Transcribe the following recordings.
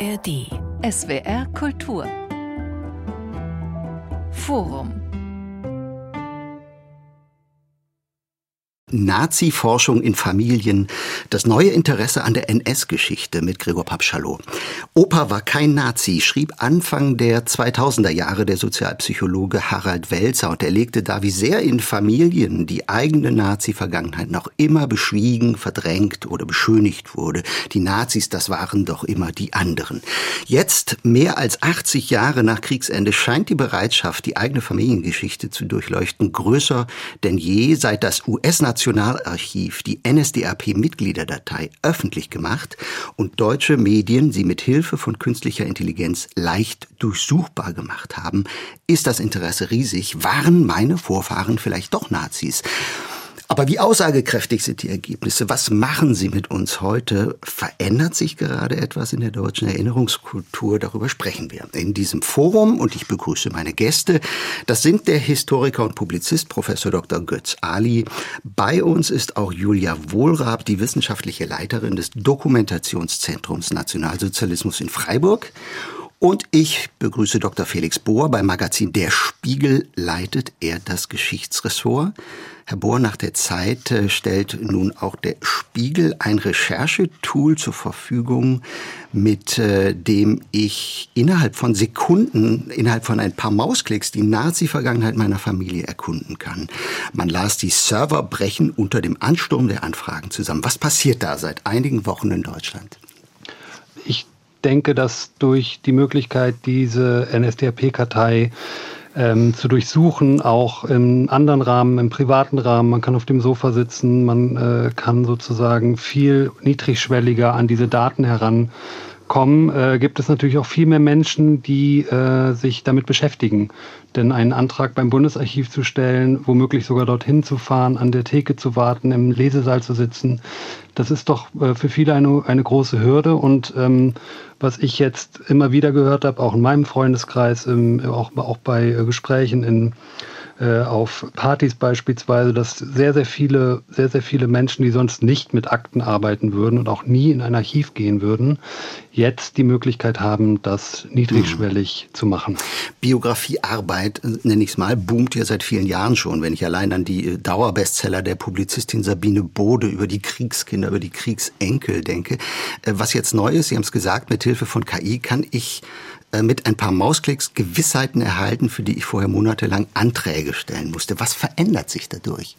ARD. SWR Kultur. Forum. Nazi-Forschung in Familien, das neue Interesse an der NS-Geschichte mit Gregor Papschalow. Opa war kein Nazi, schrieb Anfang der 2000er Jahre der Sozialpsychologe Harald Welzer, und er legte dar, wie sehr in Familien die eigene Nazi-Vergangenheit noch immer beschwiegen, verdrängt oder beschönigt wurde. Die Nazis, das waren doch immer die anderen. Jetzt, mehr als 80 Jahre nach Kriegsende, scheint die Bereitschaft, die eigene Familiengeschichte zu durchleuchten, größer denn je, seit das US-Nationalarchiv die NSDAP-Mitgliederdatei öffentlich gemacht und deutsche Medien sie mit Hilfe von künstlicher Intelligenz leicht durchsuchbar gemacht haben, ist das Interesse riesig. Waren meine Vorfahren vielleicht doch Nazis? Aber wie aussagekräftig sind die Ergebnisse? Was machen sie mit uns heute? Verändert sich gerade etwas in der deutschen Erinnerungskultur? Darüber sprechen wir in diesem Forum, und ich begrüße meine Gäste. Das sind der Historiker und Publizist Professor Dr. Götz Ali. Bei uns ist auch Julia Wohlrab, die wissenschaftliche Leiterin des Dokumentationszentrums Nationalsozialismus in Freiburg. Und ich begrüße Dr. Felix Bohr. Beim Magazin Der Spiegel leitet er das Geschichtsressort. Herr Bohr, nach der Zeit stellt nun auch der Spiegel ein Recherchetool zur Verfügung, mit dem ich innerhalb von Sekunden, innerhalb von ein paar Mausklicks die Nazi-Vergangenheit meiner Familie erkunden kann. Man las, die Server brechen unter dem Ansturm der Anfragen zusammen. Was passiert da seit einigen Wochen in Deutschland? Ich denke, dass durch die Möglichkeit, diese NSDAP-Kartei zu durchsuchen, auch im anderen Rahmen, im privaten Rahmen, man kann auf dem Sofa sitzen, man kann sozusagen viel niedrigschwelliger an diese Daten herankommen, gibt es natürlich auch viel mehr Menschen, die sich damit beschäftigen. Denn einen Antrag beim Bundesarchiv zu stellen, womöglich sogar dorthin zu fahren, an der Theke zu warten, im Lesesaal zu sitzen, das ist doch für viele eine große Hürde. Und was ich jetzt immer wieder gehört habe, auch in meinem Freundeskreis, auch bei Gesprächen auf Partys beispielsweise, dass sehr, sehr viele Menschen, die sonst nicht mit Akten arbeiten würden und auch nie in ein Archiv gehen würden, jetzt die Möglichkeit haben, das niedrigschwellig zu machen. Biografiearbeit, nenne ich es mal, boomt ja seit vielen Jahren schon. Wenn ich allein an die Dauerbestseller der Publizistin Sabine Bode über die Kriegskinder, über die Kriegsenkel denke. Was jetzt neu ist, Sie haben es gesagt, mit Hilfe von KI kann ich mit ein paar Mausklicks Gewissheiten erhalten, für die ich vorher monatelang Anträge stellen musste. Was verändert sich dadurch?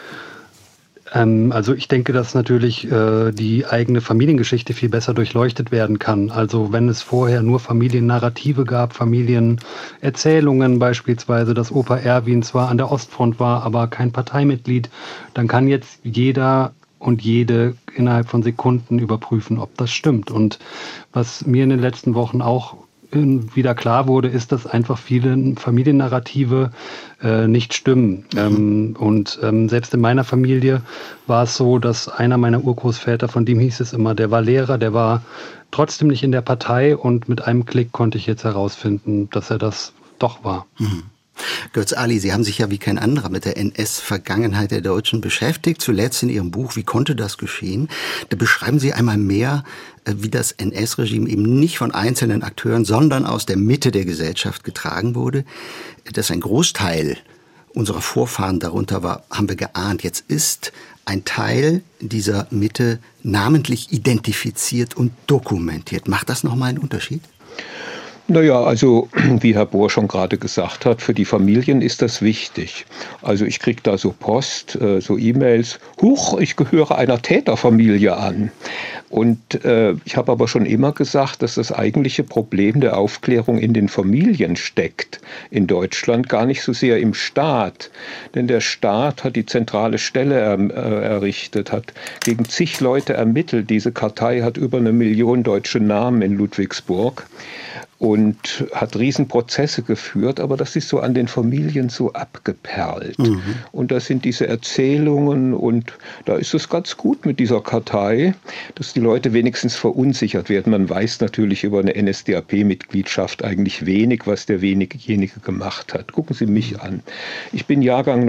Also ich denke, dass natürlich die eigene Familiengeschichte viel besser durchleuchtet werden kann. Also wenn es vorher nur Familiennarrative gab, Familienerzählungen beispielsweise, dass Opa Erwin zwar an der Ostfront war, aber kein Parteimitglied, dann kann jetzt jeder und jede innerhalb von Sekunden überprüfen, ob das stimmt. Und was mir in den letzten Wochen auch wieder klar wurde, ist, dass einfach viele Familiennarrative nicht stimmen. Selbst in meiner Familie war es so, dass einer meiner Urgroßväter, von dem hieß es immer, der war Lehrer, der war trotzdem nicht in der Partei, und mit einem Klick konnte ich jetzt herausfinden, dass er das doch war. Mhm. Götz Ali, Sie haben sich ja wie kein anderer mit der NS-Vergangenheit der Deutschen beschäftigt, zuletzt in Ihrem Buch Wie konnte das geschehen? Da beschreiben Sie einmal mehr, wie das NS-Regime eben nicht von einzelnen Akteuren, sondern aus der Mitte der Gesellschaft getragen wurde. Dass ein Großteil unserer Vorfahren darunter war, haben wir geahnt. Jetzt ist ein Teil dieser Mitte namentlich identifiziert und dokumentiert. Macht das nochmal einen Unterschied? Naja, also wie Herr Bohr schon gerade gesagt hat, für die Familien ist das wichtig. Also ich kriege da so Post, so E-Mails, huch, ich gehöre einer Täterfamilie an. Und ich habe aber schon immer gesagt, dass das eigentliche Problem der Aufklärung in den Familien steckt. In Deutschland gar nicht so sehr im Staat. Denn der Staat hat die zentrale Stelle errichtet, hat gegen zig Leute ermittelt. Diese Kartei hat über 1 Million deutsche Namen in Ludwigsburg und hat Riesenprozesse geführt, aber das ist so an den Familien so abgeperlt. Mhm. Und da sind diese Erzählungen, und da ist es ganz gut mit dieser Kartei, dass die Leute wenigstens verunsichert werden. Man weiß natürlich über eine NSDAP-Mitgliedschaft eigentlich wenig, was derjenige gemacht hat. Gucken Sie mich an. Ich bin Jahrgang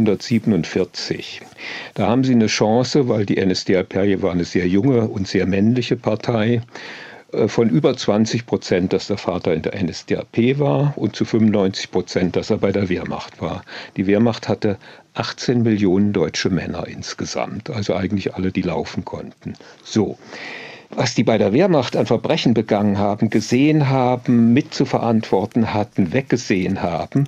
1947. Da haben Sie eine Chance, weil die NSDAP war eine sehr junge und sehr männliche Partei. von über 20%, dass der Vater in der NSDAP war und zu 95%, dass er bei der Wehrmacht war. Die Wehrmacht hatte 18 Millionen deutsche Männer insgesamt, also eigentlich alle, die laufen konnten. So. Was die bei der Wehrmacht an Verbrechen begangen haben, gesehen haben, mitzuverantworten hatten, weggesehen haben,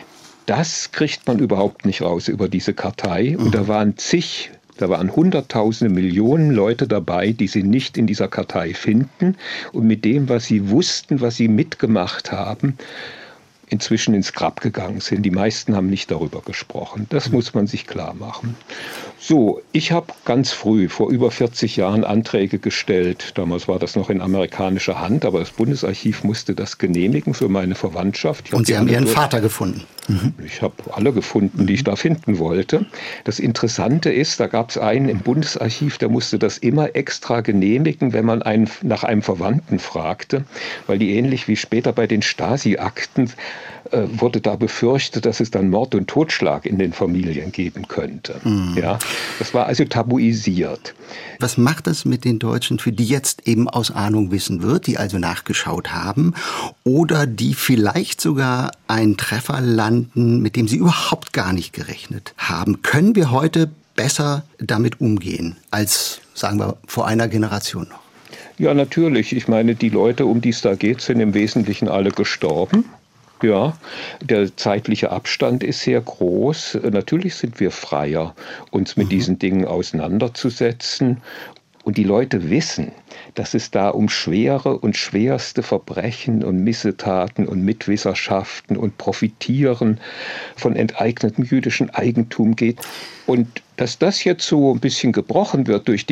das kriegt man überhaupt nicht raus über diese Kartei. Und da waren Hunderttausende, Millionen Leute dabei, die sie nicht in dieser Kartei finden und mit dem, was sie wussten, was sie mitgemacht haben, inzwischen ins Grab gegangen sind. Die meisten haben nicht darüber gesprochen. Das muss man sich klar machen. So, ich habe ganz früh, vor über 40 Jahren, Anträge gestellt. Damals war das noch in amerikanischer Hand, aber das Bundesarchiv musste das genehmigen für meine Verwandtschaft. Und Sie haben Ihren Vater gefunden? Ich habe alle gefunden, die ich da finden wollte. Das Interessante ist, da gab es einen im Bundesarchiv, der musste das immer extra genehmigen, wenn man nach einem Verwandten fragte, weil die ähnlich wie später bei den Stasi-Akten wurde da befürchtet, dass es dann Mord und Totschlag in den Familien geben könnte. Ja, das war also tabuisiert. Was macht das mit den Deutschen, für die jetzt eben aus Ahnung wissen wird, die also nachgeschaut haben oder die vielleicht sogar einen Treffer landen, mit dem sie überhaupt gar nicht gerechnet haben? Können wir heute besser damit umgehen als, sagen wir, vor einer Generation noch? Ja, natürlich. Ich meine, die Leute, um die es da geht, sind im Wesentlichen alle gestorben. Ja, der zeitliche Abstand ist sehr groß. Natürlich sind wir freier, uns mit diesen Dingen auseinanderzusetzen. Und die Leute wissen, dass es da um schwere und schwerste Verbrechen und Missetaten und Mitwisserschaften und Profitieren von enteignetem jüdischen Eigentum geht. Und dass das jetzt so ein bisschen gebrochen wird durch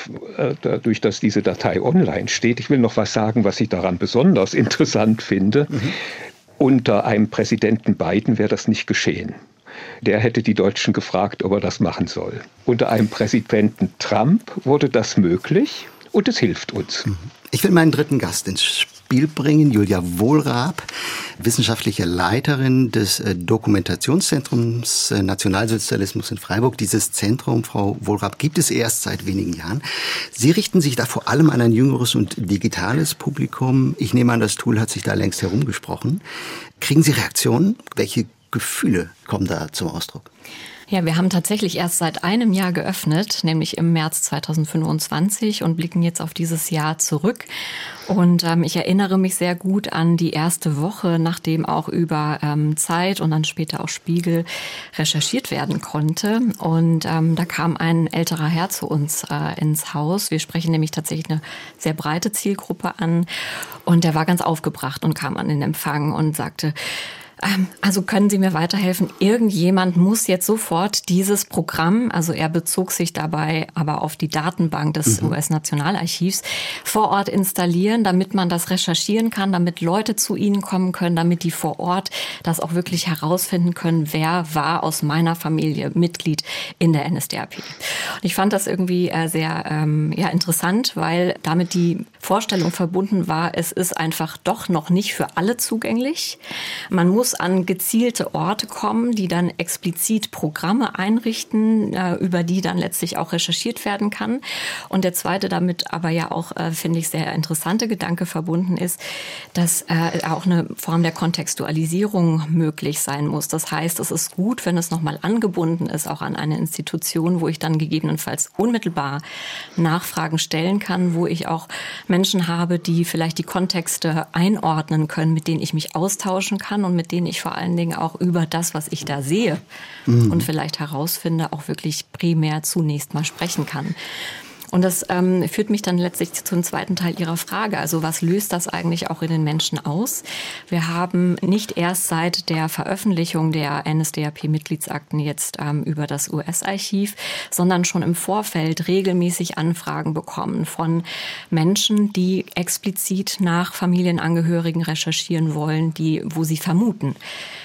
dass diese Datei online steht. Ich will noch was sagen, was ich daran besonders interessant finde. Unter einem Präsidenten Biden wäre das nicht geschehen. Der hätte die Deutschen gefragt, ob er das machen soll. Unter einem Präsidenten Trump wurde das möglich und es hilft uns. Ich will meinen dritten Gast ins Spiel bringen, Julia Wohlrab, wissenschaftliche Leiterin des Dokumentationszentrums Nationalsozialismus in Freiburg. Dieses Zentrum, Frau Wohlrab, gibt es erst seit wenigen Jahren. Sie richten sich da vor allem an ein jüngeres und digitales Publikum. Ich nehme an, das Tool hat sich da längst herumgesprochen. Kriegen Sie Reaktionen? Welche Gefühle kommen da zum Ausdruck? Ja, wir haben tatsächlich erst seit einem Jahr geöffnet, nämlich im März 2025 und blicken jetzt auf dieses Jahr zurück. Und ich erinnere mich sehr gut an die erste Woche, nachdem auch über Zeit und dann später auch Spiegel recherchiert werden konnte. Und da kam ein älterer Herr zu uns ins Haus. Wir sprechen nämlich tatsächlich eine sehr breite Zielgruppe an. Und der war ganz aufgebracht und kam an den Empfang und sagte: Also können Sie mir weiterhelfen? Irgendjemand muss jetzt sofort dieses Programm, also er bezog sich dabei aber auf die Datenbank des US-Nationalarchivs, vor Ort installieren, damit man das recherchieren kann, damit Leute zu Ihnen kommen können, damit die vor Ort das auch wirklich herausfinden können, wer war aus meiner Familie Mitglied in der NSDAP. Und ich fand das irgendwie sehr interessant, weil damit die Vorstellung verbunden war, es ist einfach doch noch nicht für alle zugänglich. Man muss an gezielte Orte kommen, die dann explizit Programme einrichten, über die dann letztlich auch recherchiert werden kann. Und der zweite damit aber ja auch, finde ich, sehr interessante Gedanke verbunden ist, dass auch eine Form der Kontextualisierung möglich sein muss. Das heißt, es ist gut, wenn es nochmal angebunden ist, auch an eine Institution, wo ich dann gegebenenfalls unmittelbar Nachfragen stellen kann, wo ich auch Menschen habe, die vielleicht die Kontexte einordnen können, mit denen ich mich austauschen kann und mit denen ich vor allen Dingen auch über das, was ich da sehe und vielleicht herausfinde, auch wirklich primär zunächst mal sprechen kann. Und das führt mich dann letztlich zum zweiten Teil Ihrer Frage. Also was löst das eigentlich auch in den Menschen aus? Wir haben nicht erst seit der Veröffentlichung der NSDAP-Mitgliedsakten jetzt über das US-Archiv, sondern schon im Vorfeld regelmäßig Anfragen bekommen von Menschen, die explizit nach Familienangehörigen recherchieren wollen, wo sie vermuten,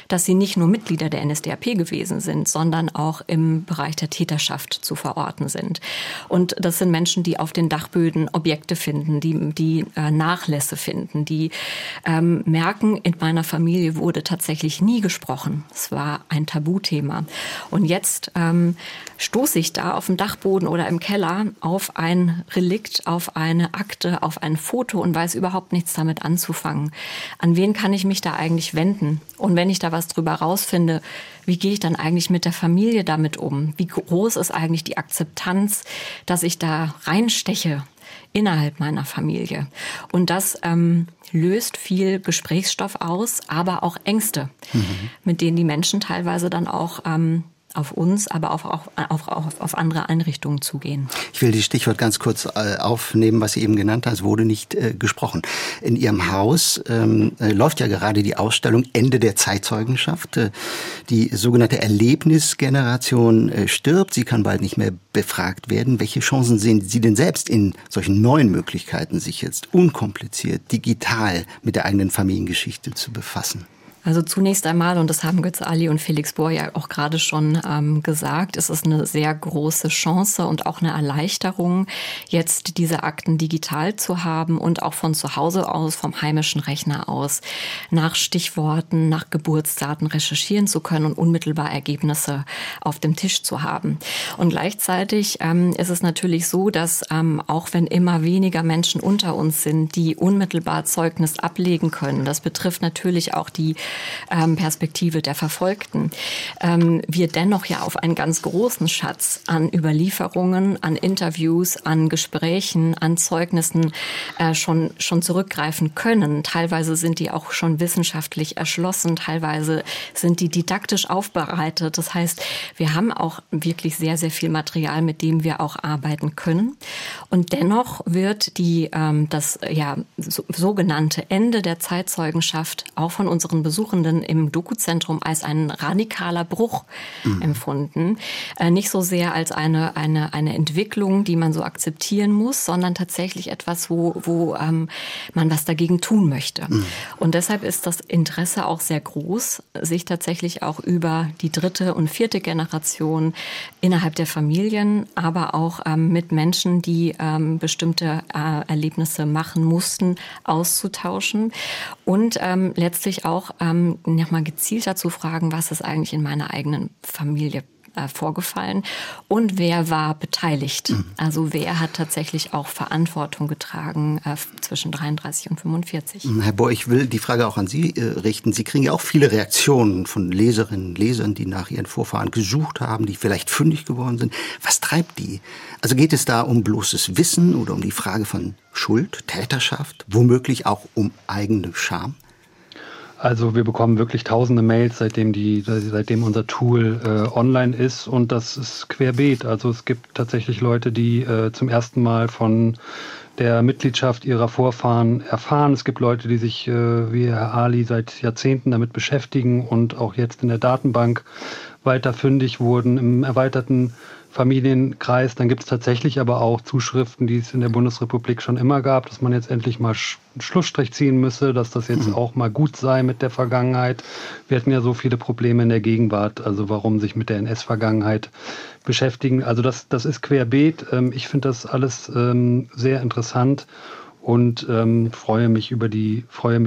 dass sie nicht nur Mitglieder der NSDAP gewesen sind, sondern auch im Bereich der Täterschaft zu verorten sind. Und das sind Menschen, die auf den Dachböden Objekte finden, die Nachlässe finden, die merken, in meiner Familie wurde tatsächlich nie gesprochen. Es war ein Tabuthema. Und jetzt stoße ich da auf dem Dachboden oder im Keller auf ein Relikt, auf eine Akte, auf ein Foto und weiß überhaupt nichts damit anzufangen. An wen kann ich mich da eigentlich wenden? Und wenn ich da was drüber rausfinde, wie gehe ich dann eigentlich mit der Familie damit um? Wie groß ist eigentlich die Akzeptanz, dass ich da reinsteche innerhalb meiner Familie? Und das löst viel Gesprächsstoff aus, aber auch Ängste, mit denen die Menschen teilweise dann auch auf uns, aber auch auf andere Einrichtungen zugehen. Ich will die Stichwort ganz kurz aufnehmen, was Sie eben genannt haben. Es wurde nicht gesprochen. In Ihrem Haus läuft ja gerade die Ausstellung Ende der Zeitzeugenschaft. Die sogenannte Erlebnisgeneration stirbt. Sie kann bald nicht mehr befragt werden. Welche Chancen sehen Sie denn selbst in solchen neuen Möglichkeiten, sich jetzt unkompliziert, digital mit der eigenen Familiengeschichte zu befassen? Also zunächst einmal, und das haben Götze Ali und Felix Bohr ja auch gerade schon gesagt, es ist eine sehr große Chance und auch eine Erleichterung, jetzt diese Akten digital zu haben und auch von zu Hause aus, vom heimischen Rechner aus, nach Stichworten, nach Geburtsdaten recherchieren zu können und unmittelbar Ergebnisse auf dem Tisch zu haben. Und gleichzeitig ist es natürlich so, dass auch wenn immer weniger Menschen unter uns sind, die unmittelbar Zeugnis ablegen können, das betrifft natürlich auch die Perspektive der Verfolgten, wir dennoch ja auf einen ganz großen Schatz an Überlieferungen, an Interviews, an Gesprächen, an Zeugnissen schon zurückgreifen können. Teilweise sind die auch schon wissenschaftlich erschlossen, teilweise sind die didaktisch aufbereitet. Das heißt, wir haben auch wirklich sehr, sehr viel Material, mit dem wir auch arbeiten können. Und dennoch wird das sogenannte Ende der Zeitzeugenschaft auch von unseren Besuchenden im Doku-Zentrum als ein radikaler Bruch empfunden. Nicht so sehr als eine Entwicklung, die man so akzeptieren muss, sondern tatsächlich etwas, wo man was dagegen tun möchte. Und deshalb ist das Interesse auch sehr groß, sich tatsächlich auch über die 3. und 4. Generation innerhalb der Familien, aber auch mit Menschen, die bestimmte Erlebnisse machen mussten, auszutauschen und letztlich auch nochmal gezielter zu fragen, was ist eigentlich in meiner eigenen Familie vorgefallen und wer war beteiligt. Also wer hat tatsächlich auch Verantwortung getragen zwischen 33 und 45. Herr Bohr, ich will die Frage auch an Sie richten. Sie kriegen ja auch viele Reaktionen von Leserinnen und Lesern, die nach ihren Vorfahren gesucht haben, die vielleicht fündig geworden sind. Was treibt die? Also geht es da um bloßes Wissen oder um die Frage von Schuld, Täterschaft, womöglich auch um eigene Scham? Also wir bekommen wirklich tausende Mails, seitdem unser Tool online ist, und das ist querbeet. Also es gibt tatsächlich Leute, die zum ersten Mal von der Mitgliedschaft ihrer Vorfahren erfahren. Es gibt Leute, die sich wie Herr Ali seit Jahrzehnten damit beschäftigen und auch jetzt in der Datenbank weiter fündig wurden im erweiterten Familienkreis. Dann gibt es tatsächlich aber auch Zuschriften, die es in der Bundesrepublik schon immer gab, dass man jetzt endlich mal einen Schlussstrich ziehen müsse, dass das jetzt auch mal gut sei mit der Vergangenheit. Wir hatten ja so viele Probleme in der Gegenwart, also warum sich mit der NS-Vergangenheit beschäftigen. Also das ist querbeet. Ich finde das alles sehr interessant und freue mich über die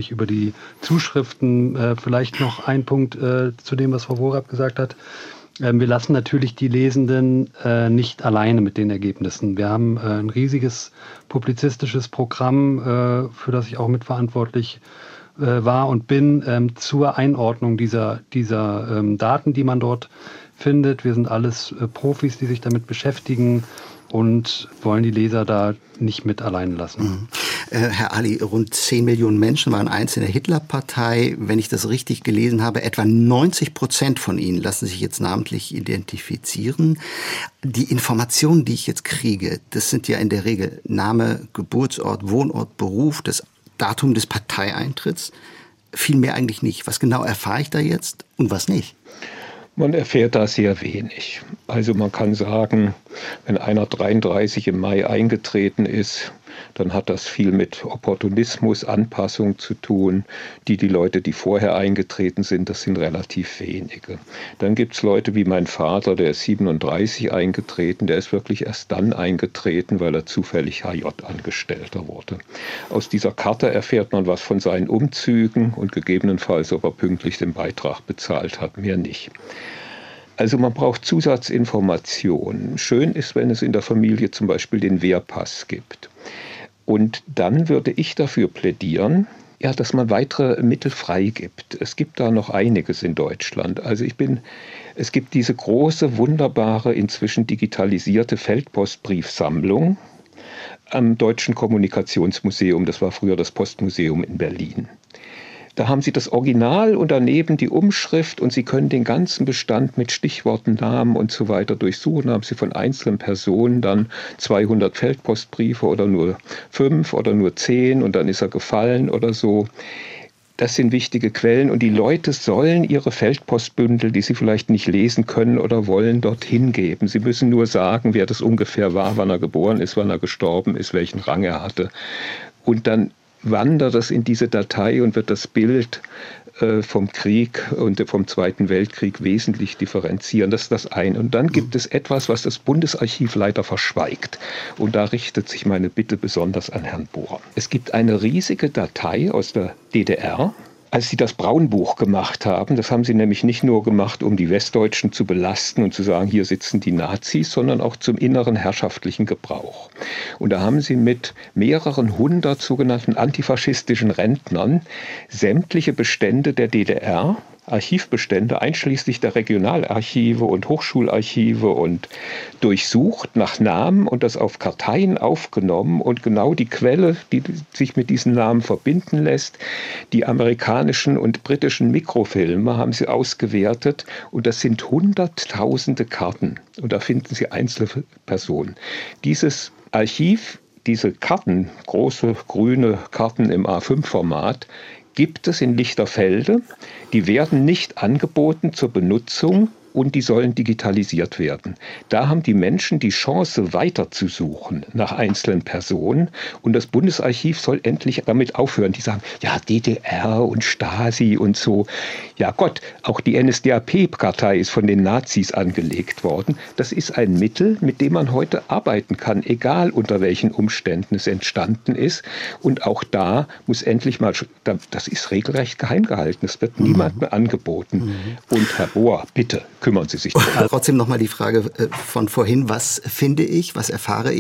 Zuschriften. Vielleicht noch ein Punkt zu dem, was Frau Worab gesagt hat. Wir lassen natürlich die Lesenden nicht alleine mit den Ergebnissen. Wir haben ein riesiges publizistisches Programm, für das ich auch mitverantwortlich war und bin, zur Einordnung dieser Daten, die man dort findet. Wir sind alles Profis, die sich damit beschäftigen und wollen die Leser da nicht mit allein lassen. Herr Ali, rund 10 Millionen Menschen waren einst in der Hitlerpartei. Wenn ich das richtig gelesen habe, etwa 90% von ihnen lassen sich jetzt namentlich identifizieren. Die Informationen, die ich jetzt kriege, das sind ja in der Regel Name, Geburtsort, Wohnort, Beruf, das Datum des Parteieintritts. Viel mehr eigentlich nicht. Was genau erfahre ich da jetzt und was nicht? Man erfährt da sehr wenig. Also man kann sagen, wenn einer 33 im Mai eingetreten ist, dann hat das viel mit Opportunismus, Anpassung zu tun. Die Leute, die vorher eingetreten sind, das sind relativ wenige. Dann gibt es Leute wie mein Vater, der ist 37 eingetreten, der ist wirklich erst dann eingetreten, weil er zufällig HJ-Angestellter wurde. Aus dieser Karte erfährt man was von seinen Umzügen und gegebenenfalls, ob er pünktlich den Beitrag bezahlt hat, mehr nicht. Also man braucht Zusatzinformationen. Schön ist, wenn es in der Familie zum Beispiel den Wehrpass gibt. Und dann würde ich dafür plädieren, ja, dass man weitere Mittel freigibt. Es gibt da noch einiges in Deutschland. Also es gibt diese große, wunderbare, inzwischen digitalisierte Feldpostbriefsammlung am Deutschen Kommunikationsmuseum. Das war früher das Postmuseum in Berlin. Da haben Sie das Original und daneben die Umschrift und Sie können den ganzen Bestand mit Stichworten, Namen und so weiter durchsuchen. Da haben Sie von einzelnen Personen dann 200 Feldpostbriefe oder nur 5 oder nur 10 und dann ist er gefallen oder so. Das sind wichtige Quellen und die Leute sollen ihre Feldpostbündel, die sie vielleicht nicht lesen können oder wollen, dorthin geben. Sie müssen nur sagen, wer das ungefähr war, wann er geboren ist, wann er gestorben ist, welchen Rang er hatte. Und dann wandert das in diese Datei und wird das Bild vom Krieg und vom Zweiten Weltkrieg wesentlich differenzieren. Das ist das eine. Und dann gibt es etwas, was das Bundesarchiv leider verschweigt. Und da richtet sich meine Bitte besonders an Herrn Bohr. Es gibt eine riesige Datei aus der DDR. Als sie das Braunbuch gemacht haben, das haben sie nämlich nicht nur gemacht, um die Westdeutschen zu belasten und zu sagen, hier sitzen die Nazis, sondern auch zum inneren herrschaftlichen Gebrauch. Und da haben sie mit mehreren hundert sogenannten antifaschistischen Rentnern sämtliche Bestände der DDR, Archivbestände einschließlich der Regionalarchive und Hochschularchive und durchsucht nach Namen und das auf Karteien aufgenommen und genau die Quelle, die sich mit diesen Namen verbinden lässt, die amerikanischen und britischen Mikrofilme haben sie ausgewertet und das sind hunderttausende Karten und da finden Sie einzelne Personen. Dieses Archiv, diese Karten, große grüne Karten im A5-Format, gibt es in Lichterfelde. Die werden nicht angeboten zur Benutzung und die sollen digitalisiert werden. Da haben die Menschen die Chance, weiterzusuchen nach einzelnen Personen. Und das Bundesarchiv soll endlich damit aufhören. Die sagen, ja, DDR und Stasi und so. Ja Gott, auch die NSDAP-Kartei ist von den Nazis angelegt worden. Das ist ein Mittel, mit dem man heute arbeiten kann, egal unter welchen Umständen es entstanden ist. Und auch da muss endlich mal, das ist regelrecht geheim gehalten. Es wird niemandem angeboten. Und Herr Bohr, bitte, kümmern Sie sich darum. Trotzdem nochmal die Frage von vorhin, was finde ich, was erfahre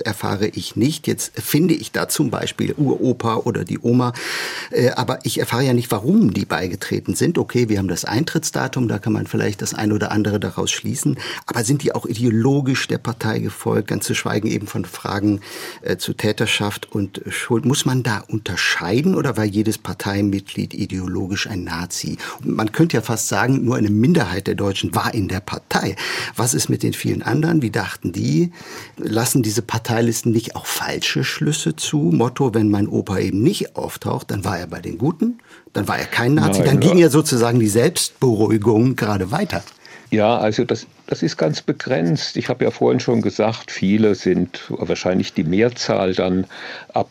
ich nicht? Jetzt finde ich da zum Beispiel Uropa oder die Oma, aber ich erfahre ja nicht, warum die beigetreten sind. Okay, wir haben das Eintrittsdatum, da kann man vielleicht das eine oder andere daraus schließen, aber sind die auch ideologisch der Partei gefolgt, ganz zu schweigen eben von Fragen zu Täterschaft und Schuld. Muss man da unterscheiden oder war jedes Parteimitglied ideologisch ein Nazi? Man könnte ja fast sagen, nur eine Minderheit der Deutschen war in der Partei. Was ist mit den vielen anderen? Wie dachten die? Lassen diese Parteilisten nicht auch falsche Schlüsse zu? Motto, wenn mein Opa eben nicht auftaucht, dann war er bei den Guten, dann war er kein Nazi, dann ging ja sozusagen die Selbstberuhigung gerade weiter. Ja, also das ist ganz begrenzt. Ich habe ja vorhin schon gesagt, viele sind, wahrscheinlich die Mehrzahl dann ab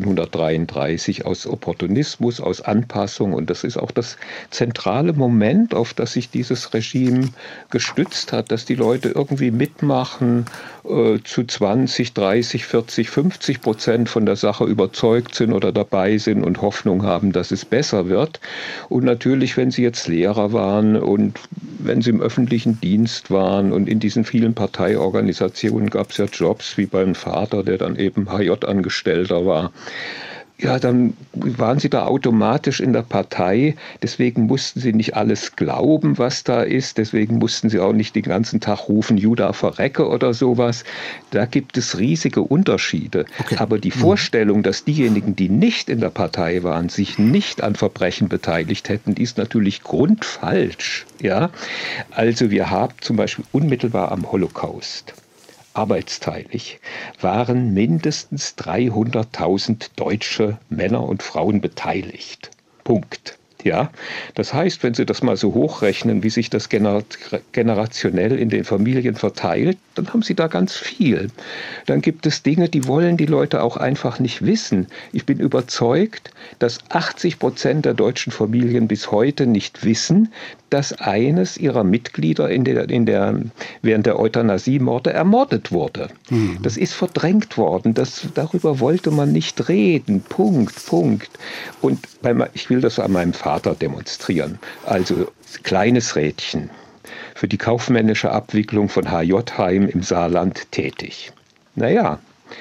1933 aus Opportunismus, aus Anpassung. Und das ist auch das zentrale Moment, auf das sich dieses Regime gestützt hat, dass die Leute irgendwie mitmachen, zu 20, 30, 40, 50% von der Sache überzeugt sind oder dabei sind und Hoffnung haben, dass es besser wird. Und natürlich, wenn sie jetzt Lehrer waren und wenn sie im öffentlichen Dienst waren und in diesen vielen Parteiorganisationen gab es ja Jobs wie beim Vater, der dann eben HJ-Angestellter war. Ja, dann waren sie da automatisch in der Partei. Deswegen mussten sie nicht alles glauben, was da ist. Deswegen mussten sie auch nicht den ganzen Tag rufen, Juda verrecke oder sowas. Da gibt es riesige Unterschiede. Okay. Aber die Vorstellung, dass diejenigen, die nicht in der Partei waren, sich nicht an Verbrechen beteiligt hätten, die ist natürlich grundfalsch. Ja? Also wir haben zum Beispiel unmittelbar am Holocaust, arbeitsteilig, waren mindestens 300.000 deutsche Männer und Frauen beteiligt. Punkt. Ja, das heißt, wenn Sie das mal so hochrechnen, wie sich das generationell in den Familien verteilt, dann haben Sie da ganz viel. Dann gibt es Dinge, die wollen die Leute auch einfach nicht wissen. Ich bin überzeugt, dass 80% der deutschen Familien bis heute nicht wissen, dass eines ihrer Mitglieder während der Euthanasiemorde ermordet wurde. Das ist verdrängt worden. Darüber wollte man nicht reden. Punkt. Und ich will das an meinem Vater demonstrieren. Also kleines Rädchen, für die kaufmännische Abwicklung von HJ-Heim im Saarland tätig. Naja,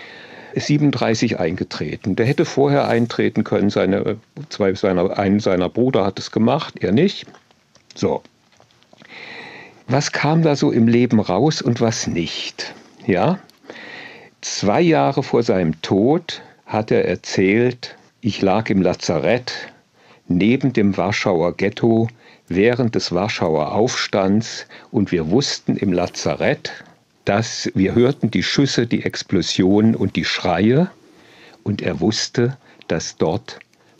37 eingetreten. Der hätte vorher eintreten können. Einen seiner Brüder hat es gemacht, er nicht. So. Was kam da so im Leben raus und was nicht? Ja? 2 Jahre vor seinem Tod hat er erzählt, ich lag im Lazarett neben dem Warschauer Ghetto während des Warschauer Aufstands und wir wussten im Lazarett, dass wir hörten die Schüsse, die Explosionen und die Schreie und er wusste, dass dort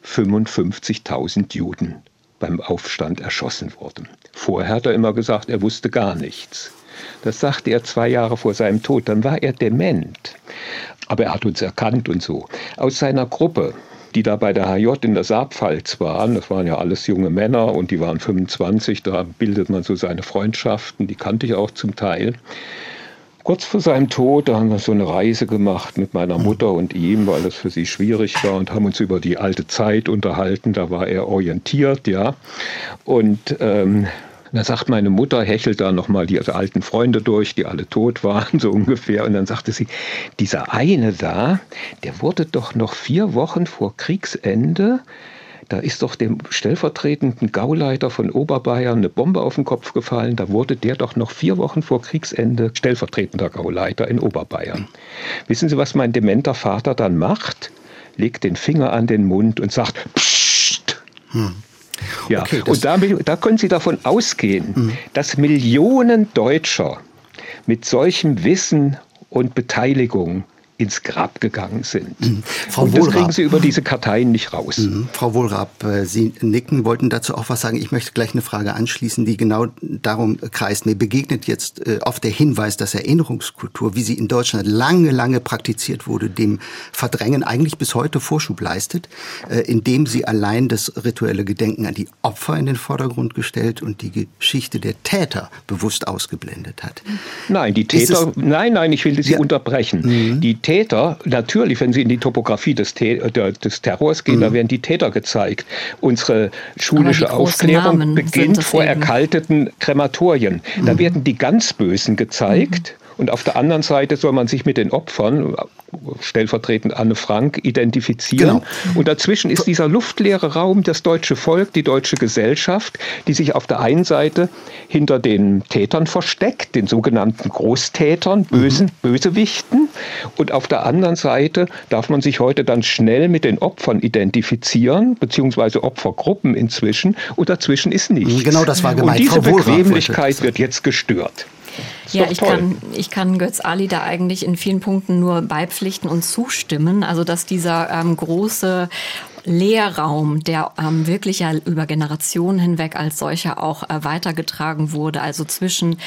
55.000 Juden beim Aufstand erschossen wurden. Vorher hat er immer gesagt, er wusste gar nichts. Das sagte er 2 Jahre vor seinem Tod, dann war er dement. Aber er hat uns erkannt und so. Aus seiner Gruppe, die da bei der HJ in der Saarpfalz waren, das waren ja alles junge Männer und die waren 25, da bildet man so seine Freundschaften, die kannte ich auch zum Teil. Kurz vor seinem Tod, da haben wir so eine Reise gemacht mit meiner Mutter und ihm, weil das für sie schwierig war und haben uns über die alte Zeit unterhalten, da war er orientiert, ja. Und da sagt meine Mutter, hechelt da nochmal die alten Freunde durch, die alle tot waren, so ungefähr. Und dann sagte sie, dieser eine da, der wurde doch noch 4 Wochen vor Kriegsende, da ist doch dem stellvertretenden Gauleiter von Oberbayern eine Bombe auf den Kopf gefallen. Da wurde der doch noch 4 Wochen vor Kriegsende stellvertretender Gauleiter in Oberbayern. Wissen Sie, was mein dementer Vater dann macht? Legt den Finger an den Mund und sagt, Psst. Ja, okay, und da können Sie davon ausgehen, dass Millionen Deutscher mit solchem Wissen und Beteiligung ins Grab gegangen sind. Frau Wohlrab, das kriegen Sie über diese Karteien nicht raus. Frau Wohlrab, Sie nicken, wollten dazu auch was sagen. Ich möchte gleich eine Frage anschließen, die genau darum kreist. Mir begegnet jetzt oft der Hinweis, dass Erinnerungskultur, wie sie in Deutschland lange praktiziert wurde, dem Verdrängen eigentlich bis heute Vorschub leistet, indem sie allein das rituelle Gedenken an die Opfer in den Vordergrund gestellt und die Geschichte der Täter bewusst ausgeblendet hat. Nein, die Täter, nein, ich will Sie unterbrechen. Die Täter, natürlich, wenn Sie in die Topografie des Terrors gehen, da werden die Täter gezeigt. Unsere schulische Aufklärung beginnt vor erkalteten Krematorien. Da werden die ganz Bösen gezeigt. Und auf der anderen Seite soll man sich mit den Opfern, stellvertretend Anne Frank, identifizieren. Genau. Und dazwischen ist dieser luftleere Raum, das deutsche Volk, die deutsche Gesellschaft, die sich auf der einen Seite hinter den Tätern versteckt, den sogenannten Großtätern, Bösewichten. Und auf der anderen Seite darf man sich heute dann schnell mit den Opfern identifizieren, beziehungsweise Opfergruppen inzwischen. Und dazwischen ist nichts. Genau, das war gemeint. Und diese Bequemlichkeit wird jetzt gestört. Ja, ich kann Götz Ali da eigentlich in vielen Punkten nur beipflichten und zustimmen. Also, dass dieser große Lehrraum, der wirklich ja über Generationen hinweg als solcher auch weitergetragen wurde, also zwischen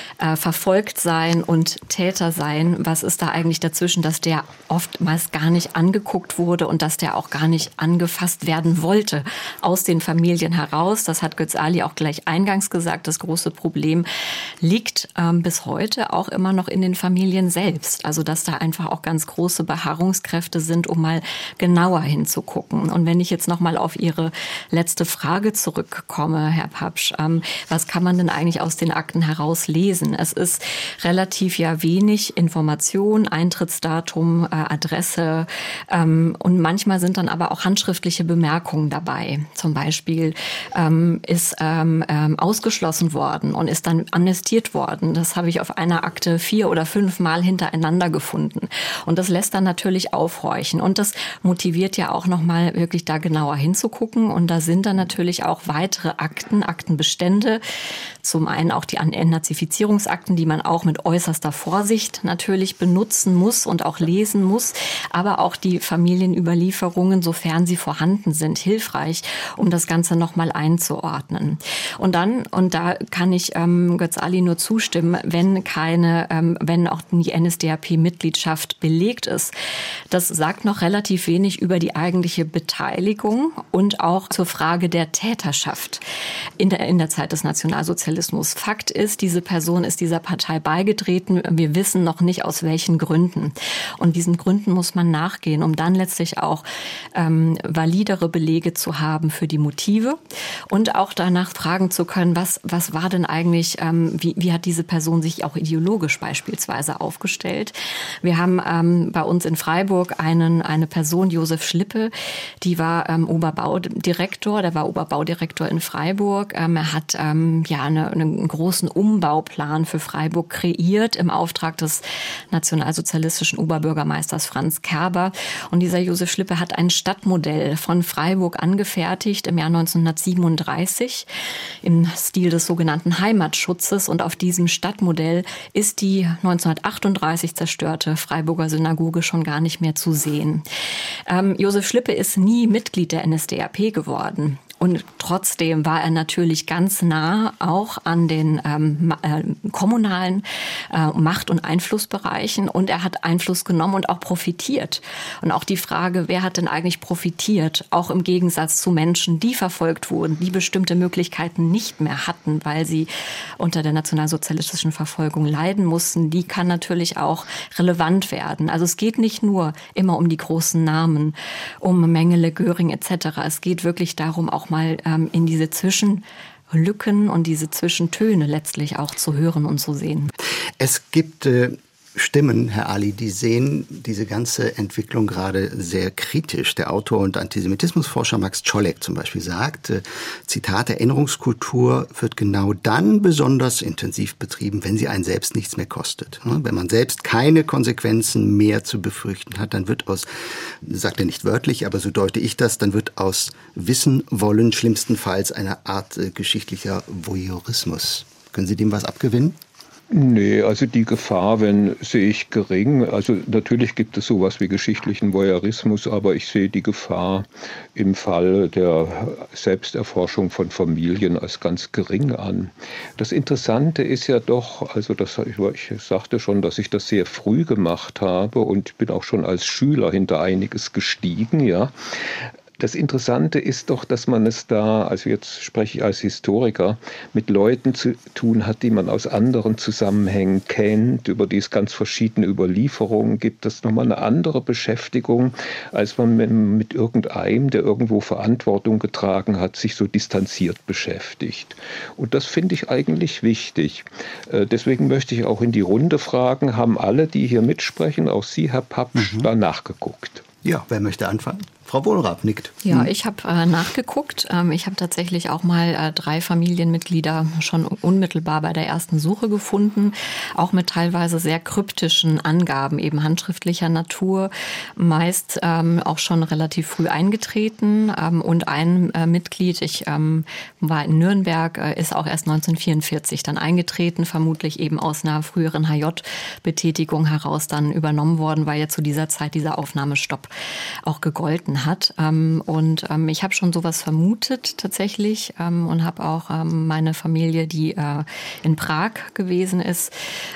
Verfolgtsein und Tätersein, was ist da eigentlich dazwischen, dass der oftmals gar nicht angeguckt wurde und dass der auch gar nicht angefasst werden wollte aus den Familien heraus. Das hat Götz Ali auch gleich eingangs gesagt. Das große Problem liegt bis heute auch immer noch in den Familien selbst. Also dass da einfach auch ganz große Beharrungskräfte sind, um mal genauer hinzugucken. Und wenn ich jetzt noch mal auf Ihre letzte Frage zurückkomme, Herr Papsch, was kann man denn eigentlich aus den Akten heraus lesen? Es ist relativ ja wenig Information, Eintrittsdatum, Adresse und manchmal sind dann aber auch handschriftliche Bemerkungen dabei. Zum Beispiel ist ausgeschlossen worden und ist dann amnestiert worden. Das habe ich auf einer Akte 4 oder 5 Mal hintereinander gefunden. Und das lässt dann natürlich aufhorchen. Und das motiviert ja auch noch mal wirklich da genauer hinzugucken. Und da sind dann natürlich auch weitere Aktenbestände. Zum einen auch die Entnazifizierungsakten, die man auch mit äußerster Vorsicht natürlich benutzen muss und auch lesen muss. Aber auch die Familienüberlieferungen, sofern sie vorhanden sind, hilfreich, um das Ganze nochmal einzuordnen. Und da kann ich Götz Ali nur zustimmen, wenn auch die NSDAP-Mitgliedschaft belegt ist. Das sagt noch relativ wenig über die eigentliche Beteiligung und auch zur Frage der Täterschaft in der Zeit des Nationalsozialismus. Fakt ist, diese Person ist dieser Partei beigetreten. Wir wissen noch nicht, aus welchen Gründen. Und diesen Gründen muss man nachgehen, um dann letztlich auch validere Belege zu haben für die Motive und auch danach fragen zu können, was war denn eigentlich, wie hat diese Person sich auch ideologisch beispielsweise aufgestellt. Wir haben bei uns in Freiburg eine Person, Josef Schlippe, die war Oberbaudirektor, der war Oberbaudirektor in Freiburg. Er hat einen großen Umbauplan für Freiburg kreiert im Auftrag des nationalsozialistischen Oberbürgermeisters Franz Kerber. Und dieser Josef Schlippe hat ein Stadtmodell von Freiburg angefertigt im Jahr 1937 im Stil des sogenannten Heimatschutzes. Und auf diesem Stadtmodell ist die 1938 zerstörte Freiburger Synagoge schon gar nicht mehr zu sehen. Josef Schlippe ist nie Mitglied der NSDAP geworden. Und trotzdem war er natürlich ganz nah auch an den kommunalen Macht- und Einflussbereichen. Und er hat Einfluss genommen und auch profitiert. Und auch die Frage, wer hat denn eigentlich profitiert? Auch im Gegensatz zu Menschen, die verfolgt wurden, die bestimmte Möglichkeiten nicht mehr hatten, weil sie unter der nationalsozialistischen Verfolgung leiden mussten. Die kann natürlich auch relevant werden. Also es geht nicht nur immer um die großen Namen, um Mengele, Göring etc. Es geht wirklich darum, auch mal in diese Zwischenlücken und diese Zwischentöne letztlich auch zu hören und zu sehen. Es gibt Stimmen, Herr Ali, die sehen diese ganze Entwicklung gerade sehr kritisch. Der Autor und Antisemitismusforscher Max Czolek zum Beispiel sagt, Zitat, Erinnerungskultur wird genau dann besonders intensiv betrieben, wenn sie einen selbst nichts mehr kostet. Wenn man selbst keine Konsequenzen mehr zu befürchten hat, dann wird sagt er nicht wörtlich, aber so deute ich das, dann wird aus Wissen wollen schlimmstenfalls eine Art geschichtlicher Voyeurismus. Können Sie dem was abgewinnen? Nee, also die Gefahr, sehe ich gering. Also natürlich gibt es sowas wie geschichtlichen Voyeurismus, aber ich sehe die Gefahr im Fall der Selbsterforschung von Familien als ganz gering an. Das Interessante ist ja doch, also ich sagte schon, dass ich das sehr früh gemacht habe und bin auch schon als Schüler hinter einiges gestiegen, ja. Das Interessante ist doch, dass man es da, also jetzt spreche ich als Historiker, mit Leuten zu tun hat, die man aus anderen Zusammenhängen kennt, über die es ganz verschiedene Überlieferungen gibt. Das ist nochmal eine andere Beschäftigung, als man mit irgendeinem, der irgendwo Verantwortung getragen hat, sich so distanziert beschäftigt. Und das finde ich eigentlich wichtig. Deswegen möchte ich auch in die Runde fragen, haben alle, die hier mitsprechen, auch Sie, Herr Papsch, da nachgeguckt? Ja, wer möchte anfangen? Frau Wohlrath nickt. Ja, ich habe nachgeguckt. Ich habe tatsächlich auch mal 3 Familienmitglieder schon unmittelbar bei der ersten Suche gefunden, auch mit teilweise sehr kryptischen Angaben, eben handschriftlicher Natur, meist auch schon relativ früh eingetreten. Und ein Mitglied, ich war in Nürnberg, ist auch erst 1944 dann eingetreten, vermutlich eben aus einer früheren HJ-Betätigung heraus dann übernommen worden, weil ja zu dieser Zeit dieser Aufnahmestopp auch gegolten hat. Und ich habe schon sowas vermutet tatsächlich und habe auch meine Familie, die in Prag gewesen ist,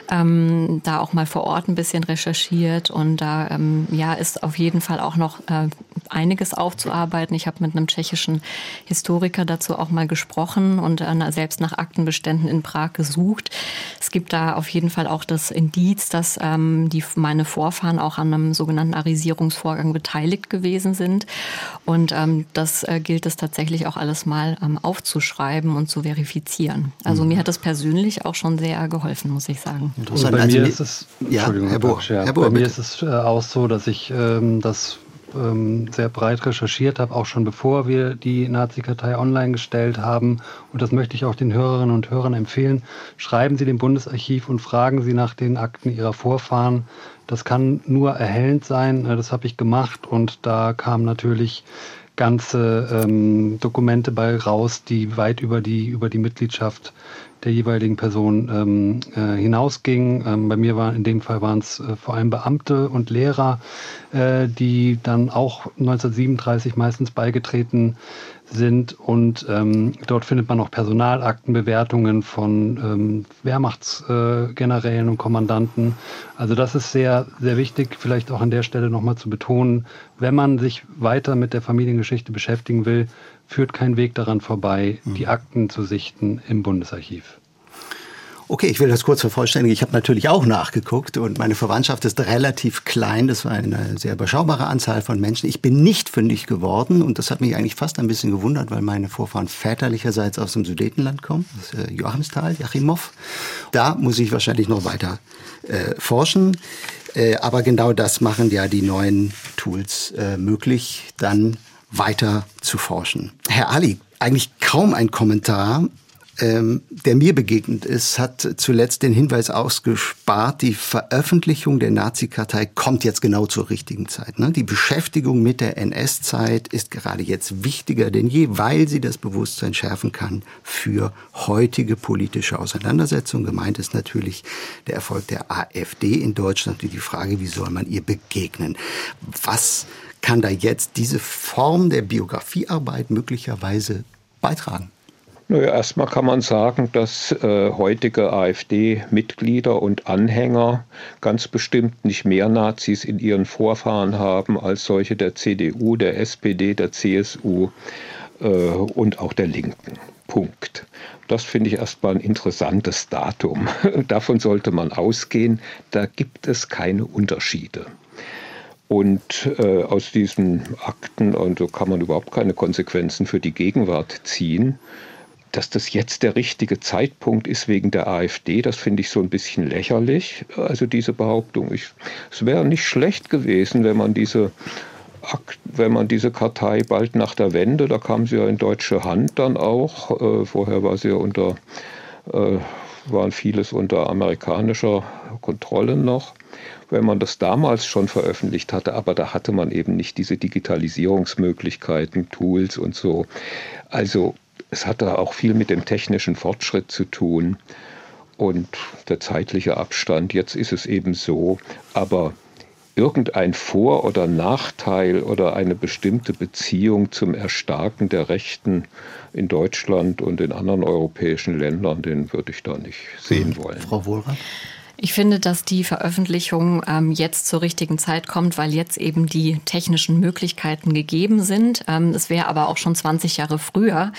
da auch mal vor Ort ein bisschen recherchiert. Und da ist auf jeden Fall auch noch einiges aufzuarbeiten. Ich habe mit einem tschechischen Historiker dazu auch mal gesprochen und selbst nach Aktenbeständen in Prag gesucht. Es gibt da auf jeden Fall auch das Indiz, dass meine Vorfahren auch an einem sogenannten Arisierungsvorgang beteiligt gewesen sind. Und das gilt es tatsächlich auch alles mal aufzuschreiben und zu verifizieren. Also mir hat das persönlich auch schon sehr geholfen, muss ich sagen. Und bei mir ist es, Entschuldigung, bei mir ist es auch so, dass ich das sehr breit recherchiert habe, auch schon bevor wir die Nazi-Kartei online gestellt haben. Und das möchte ich auch den Hörerinnen und Hörern empfehlen. Schreiben Sie dem Bundesarchiv und fragen Sie nach den Akten Ihrer Vorfahren. Das kann nur erhellend sein. Das habe ich gemacht und da kam natürlich ganze Dokumente bei raus, die weit über die Mitgliedschaft der jeweiligen Person hinausging. Bei mir in dem Fall waren es vor allem Beamte und Lehrer, die dann auch 1937 meistens beigetreten sind. Und dort findet man auch Personalaktenbewertungen von Wehrmachtsgenerälen und Kommandanten. Also das ist sehr, sehr wichtig, vielleicht auch an der Stelle nochmal zu betonen, wenn man sich weiter mit der Familiengeschichte beschäftigen will, führt kein Weg daran vorbei, die Akten zu sichten im Bundesarchiv. Okay, ich will das kurz vervollständigen. Ich habe natürlich auch nachgeguckt und meine Verwandtschaft ist relativ klein. Das war eine sehr überschaubare Anzahl von Menschen. Ich bin nicht fündig geworden und das hat mich eigentlich fast ein bisschen gewundert, weil meine Vorfahren väterlicherseits aus dem Sudetenland kommen, das ist Joachimsthal, Jachimow. Da muss ich wahrscheinlich noch weiter forschen. Aber genau das machen ja die neuen Tools möglich, dann weiter zu forschen. Herr Ali, eigentlich kaum ein Kommentar, der mir begegnet ist, hat zuletzt den Hinweis ausgespart, die Veröffentlichung der Nazi-Kartei kommt jetzt genau zur richtigen Zeit. Die Beschäftigung mit der NS-Zeit ist gerade jetzt wichtiger denn je, weil sie das Bewusstsein schärfen kann für heutige politische Auseinandersetzungen. Gemeint ist natürlich der Erfolg der AfD in Deutschland und die Frage, wie soll man ihr begegnen? Was kann da jetzt diese Form der Biografiearbeit möglicherweise beitragen? Naja, erstmal kann man sagen, dass heutige AfD-Mitglieder und Anhänger ganz bestimmt nicht mehr Nazis in ihren Vorfahren haben als solche der CDU, der SPD, der CSU und auch der Linken. Punkt. Das finde ich erstmal ein interessantes Datum. Davon sollte man ausgehen. Da gibt es keine Unterschiede. Und aus diesen Akten, und so kann man überhaupt keine Konsequenzen für die Gegenwart ziehen. Dass das jetzt der richtige Zeitpunkt ist wegen der AfD, das finde ich so ein bisschen lächerlich, also diese Behauptung. Es wäre nicht schlecht gewesen, wenn man diese Kartei bald nach der Wende, da kam sie ja in deutsche Hand dann auch, vorher war sie ja waren vieles unter amerikanischer Kontrolle noch, wenn man das damals schon veröffentlicht hatte, aber da hatte man eben nicht diese Digitalisierungsmöglichkeiten, Tools und so. Also es hatte auch viel mit dem technischen Fortschritt zu tun und der zeitliche Abstand. Jetzt ist es eben so, aber irgendein Vor- oder Nachteil oder eine bestimmte Beziehung zum Erstarken der Rechten in Deutschland und in anderen europäischen Ländern, den würde ich da nicht sehen wollen. Frau Wohlrath? Ich finde, dass die Veröffentlichung jetzt zur richtigen Zeit kommt, weil jetzt eben die technischen Möglichkeiten gegeben sind. Es wäre aber auch schon 20 Jahre früher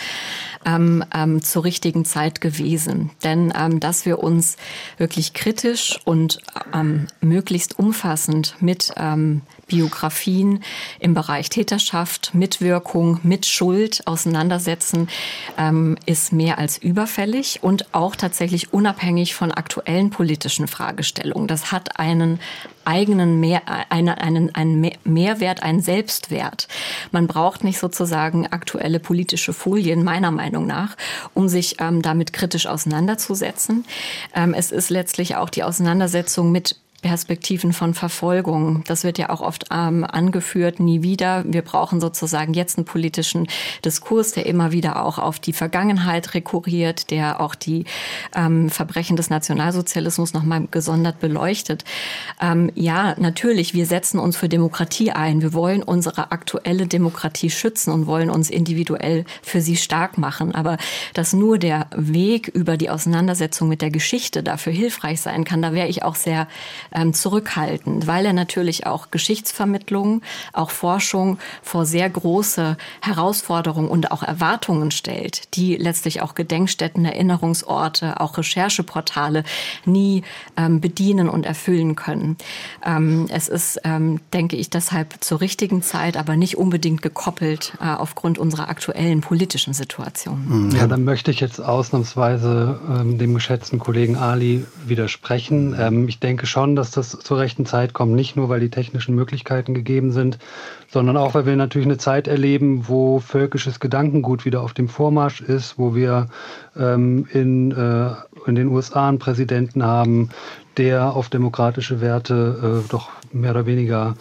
zur richtigen Zeit gewesen. Denn dass wir uns wirklich kritisch und möglichst umfassend mit Biografien im Bereich Täterschaft, Mitwirkung, Mitschuld auseinandersetzen, ist mehr als überfällig und auch tatsächlich unabhängig von aktuellen politischen Fragestellungen. Das hat einen eigenen einen Mehrwert, einen Selbstwert. Man braucht nicht sozusagen aktuelle politische Folien, meiner Meinung nach, um sich damit kritisch auseinanderzusetzen. Es ist letztlich auch die Auseinandersetzung mit Perspektiven von Verfolgung. Das wird ja auch oft angeführt, nie wieder. Wir brauchen sozusagen jetzt einen politischen Diskurs, der immer wieder auch auf die Vergangenheit rekurriert, der auch die Verbrechen des Nationalsozialismus nochmal gesondert beleuchtet. Ja, natürlich, wir setzen uns für Demokratie ein. Wir wollen unsere aktuelle Demokratie schützen und wollen uns individuell für sie stark machen. Aber dass nur der Weg über die Auseinandersetzung mit der Geschichte dafür hilfreich sein kann, da wäre ich auch sehr zurückhaltend, weil er natürlich auch Geschichtsvermittlung, auch Forschung vor sehr große Herausforderungen und auch Erwartungen stellt, die letztlich auch Gedenkstätten, Erinnerungsorte, auch Rechercheportale nie bedienen und erfüllen können. Es ist, denke ich, deshalb zur richtigen Zeit, aber nicht unbedingt gekoppelt aufgrund unserer aktuellen politischen Situation. Ja, dann möchte ich jetzt ausnahmsweise dem geschätzten Kollegen Ali widersprechen. Ich denke schon, dass das zur rechten Zeit kommt, nicht nur, weil die technischen Möglichkeiten gegeben sind, sondern auch, weil wir natürlich eine Zeit erleben, wo völkisches Gedankengut wieder auf dem Vormarsch ist, wo wir in den USA einen Präsidenten haben, der auf demokratische Werte doch mehr oder weniger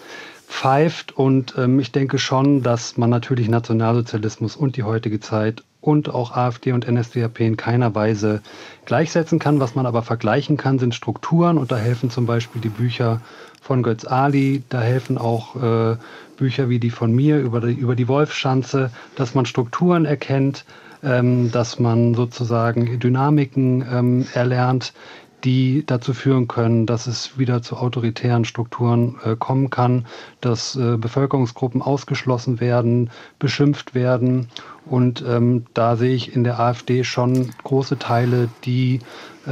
pfeift. Und ich denke schon, dass man natürlich Nationalsozialismus und die heutige Zeit und auch AfD und NSDAP in keiner Weise gleichsetzen kann. Was man aber vergleichen kann, sind Strukturen. Und da helfen zum Beispiel die Bücher von Götz Ali, da helfen auch Bücher wie die von mir über die Wolfschanze, dass man Strukturen erkennt, dass man sozusagen Dynamiken erlernt, die dazu führen können, dass es wieder zu autoritären Strukturen kommen kann, dass Bevölkerungsgruppen ausgeschlossen werden, beschimpft werden. Und da sehe ich in der AfD schon große Teile, die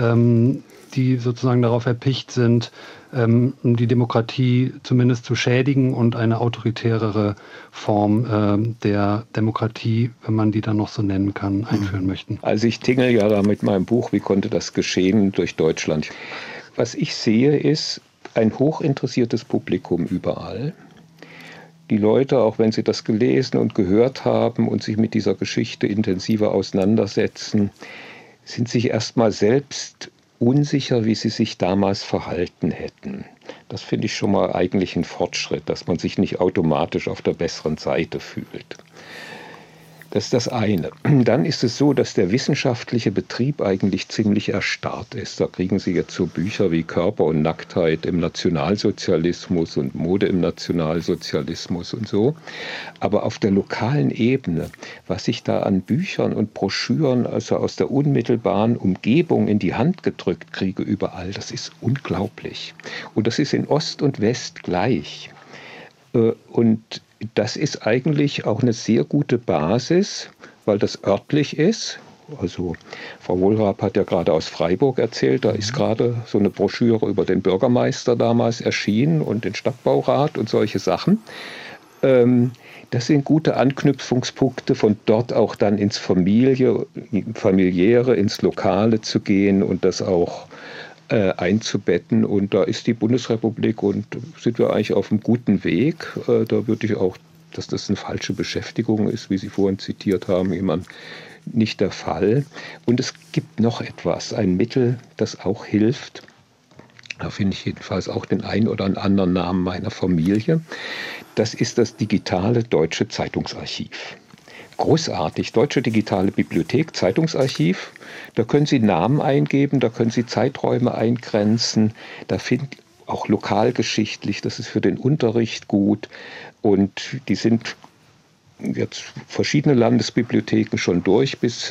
sozusagen darauf erpicht sind, die Demokratie zumindest zu schädigen und eine autoritärere Form der Demokratie, wenn man die dann noch so nennen kann, einführen möchten. Also ich tingel ja da mit meinem Buch Wie konnte das geschehen durch Deutschland. Was ich sehe, ist ein hochinteressiertes Publikum überall. Die Leute, auch wenn sie das gelesen und gehört haben und sich mit dieser Geschichte intensiver auseinandersetzen, sind sich erstmal selbst unsicher, wie sie sich damals verhalten hätten. Das finde ich schon mal eigentlich ein Fortschritt, dass man sich nicht automatisch auf der besseren Seite fühlt. Das ist das eine. Dann ist es so, dass der wissenschaftliche Betrieb eigentlich ziemlich erstarrt ist. Da kriegen Sie jetzt so Bücher wie Körper und Nacktheit im Nationalsozialismus und Mode im Nationalsozialismus und so. Aber auf der lokalen Ebene, was ich da an Büchern und Broschüren, also aus der unmittelbaren Umgebung in die Hand gedrückt kriege überall, das ist unglaublich. Und das ist in Ost und West gleich. Und das ist eigentlich auch eine sehr gute Basis, weil das örtlich ist. Also Frau Wohlrab hat ja gerade aus Freiburg erzählt, da ist gerade so eine Broschüre über den Bürgermeister damals erschienen und den Stadtbaurat und solche Sachen. Das sind gute Anknüpfungspunkte, von dort auch dann ins Familiäre, ins Lokale zu gehen und das auch einzubetten. Und da ist die Bundesrepublik und sind wir eigentlich auf einem guten Weg. Da würde ich auch, dass das eine falsche Beschäftigung ist, wie Sie vorhin zitiert haben, jemand nicht der Fall. Und es gibt noch etwas, ein Mittel, das auch hilft. Da finde ich jedenfalls auch den einen oder anderen Namen meiner Familie. Das ist das digitale Deutsche Zeitungsarchiv. Großartig, Deutsche Digitale Bibliothek, Zeitungsarchiv. Da können Sie Namen eingeben, da können Sie Zeiträume eingrenzen. Da finden auch lokalgeschichtlich, das ist für den Unterricht gut. Und die sind jetzt verschiedene Landesbibliotheken schon durch bis